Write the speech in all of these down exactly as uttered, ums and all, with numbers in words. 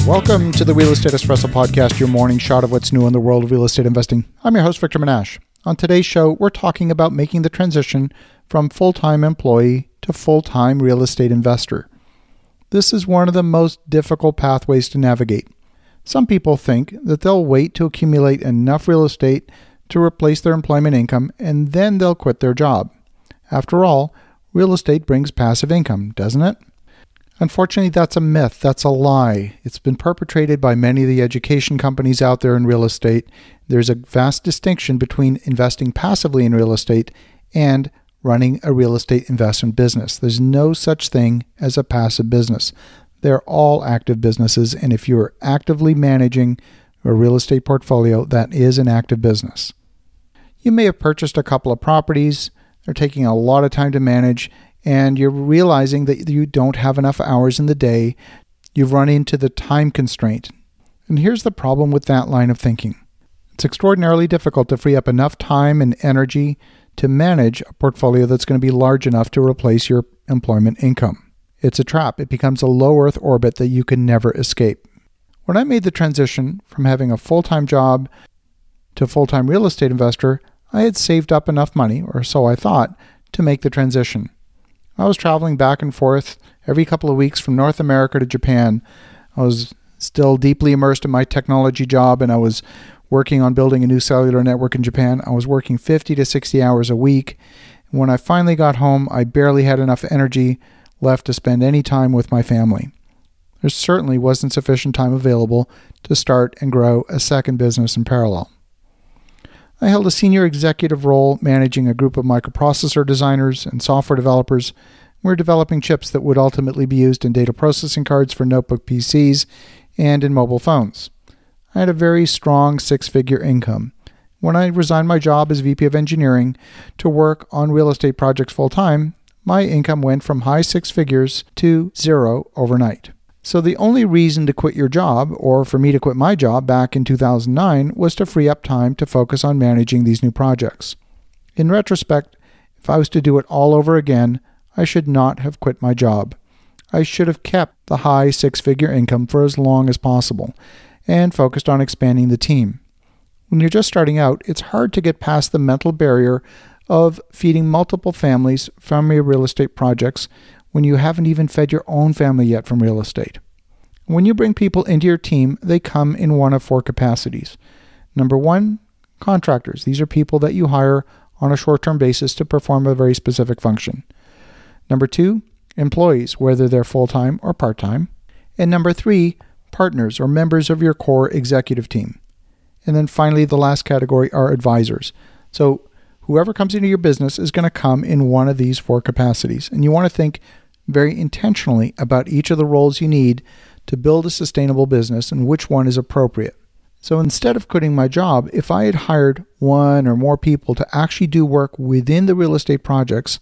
Welcome to the Real Estate Espresso Podcast, your morning shot of what's new in the world of real estate investing. I'm your host, Victor Menashe. On today's show, we're talking about making the transition from full-time employee to full-time real estate investor. This is one of the most difficult pathways to navigate. Some people think that they'll wait to accumulate enough real estate to replace their employment income and then they'll quit their job. After all, real estate brings passive income, doesn't it? Unfortunately, that's a myth. That's a lie. It's been perpetrated by many of the education companies out there in real estate. There's a vast distinction between investing passively in real estate and running a real estate investment business. There's no such thing as a passive business. They're all active businesses, and if you're actively managing a real estate portfolio, that is an active business. You may have purchased a couple of properties. They're taking a lot of time to manage, and you're realizing that you don't have enough hours in the day. You've run into the time constraint. And here's the problem with that line of thinking. It's extraordinarily difficult to free up enough time and energy to manage a portfolio that's going to be large enough to replace your employment income. It's a trap. It becomes a low Earth orbit that you can never escape. When I made the transition from having a full-time job to full-time real estate investor, I had saved up enough money, or so I thought, to make the transition. I was traveling back and forth every couple of weeks from North America to Japan. I was still deeply immersed in my technology job, and I was working on building a new cellular network in Japan. I was working fifty to sixty hours a week. When I finally got home, I barely had enough energy left to spend any time with my family. There certainly wasn't sufficient time available to start and grow a second business in parallel. I held a senior executive role managing a group of microprocessor designers and software developers. We were developing chips that would ultimately be used in data processing cards for notebook P Cs and in mobile phones. I had a very strong six-figure income. When I resigned my job as V P of Engineering to work on real estate projects full-time, my income went from high six figures to zero overnight. So the only reason to quit your job, or for me to quit my job back in two thousand nine, was to free up time to focus on managing these new projects. In retrospect, if I was to do it all over again, I should not have quit my job. I should have kept the high six-figure income for as long as possible and focused on expanding the team. When you're just starting out, it's hard to get past the mental barrier of feeding multiple families from your real estate projects when you haven't even fed your own family yet from real estate. When you bring people into your team, they come in one of four capacities. Number one, contractors. These are people that you hire on a short-term basis to perform a very specific function. Number two, employees, whether they're full-time or part-time. And number three, partners or members of your core executive team. And then finally, the last category are advisors. So whoever comes into your business is going to come in one of these four capacities. And you want to think very intentionally about each of the roles you need to build a sustainable business and which one is appropriate. So instead of quitting my job, if I had hired one or more people to actually do work within the real estate projects,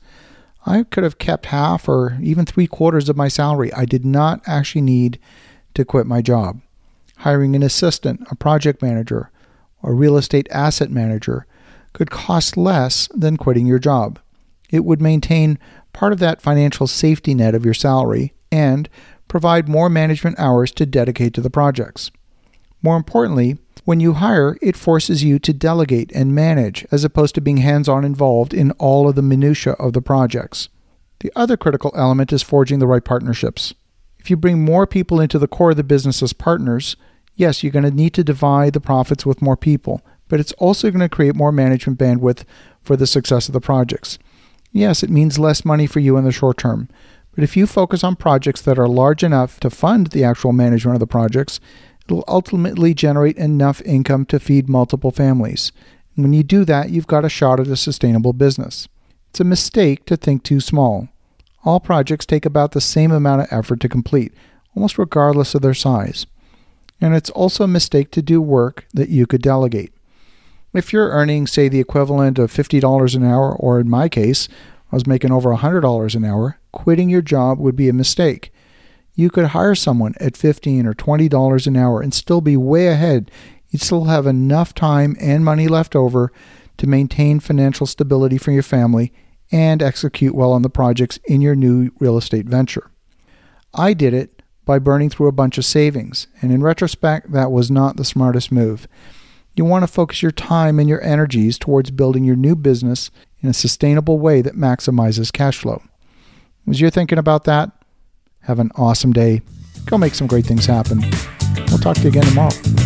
I could have kept half or even three quarters of my salary. I did not actually need to quit my job. Hiring an assistant, a project manager, or a real estate asset manager could cost less than quitting your job. It would maintain part of that financial safety net of your salary and provide more management hours to dedicate to the projects. More importantly, when you hire, it forces you to delegate and manage as opposed to being hands-on involved in all of the minutiae of the projects. The other critical element is forging the right partnerships. If you bring more people into the core of the business as partners, yes, you're going to need to divide the profits with more people, but it's also going to create more management bandwidth for the success of the projects. Yes, it means less money for you in the short term, but if you focus on projects that are large enough to fund the actual management of the projects, it'll ultimately generate enough income to feed multiple families. And when you do that, you've got a shot at a sustainable business. It's a mistake to think too small. All projects take about the same amount of effort to complete, almost regardless of their size. And it's also a mistake to do work that you could delegate. If you're earning, say, the equivalent of fifty dollars an hour, or in my case, I was making over one hundred dollars an hour, quitting your job would be a mistake. You could hire someone at fifteen dollars or twenty dollars an hour and still be way ahead. You'd still have enough time and money left over to maintain financial stability for your family and execute well on the projects in your new real estate venture. I did it by burning through a bunch of savings. And in retrospect, that was not the smartest move. You want to focus your time and your energies towards building your new business in a sustainable way that maximizes cash flow. As you're thinking about that, have an awesome day. Go make some great things happen. We'll talk to you again tomorrow.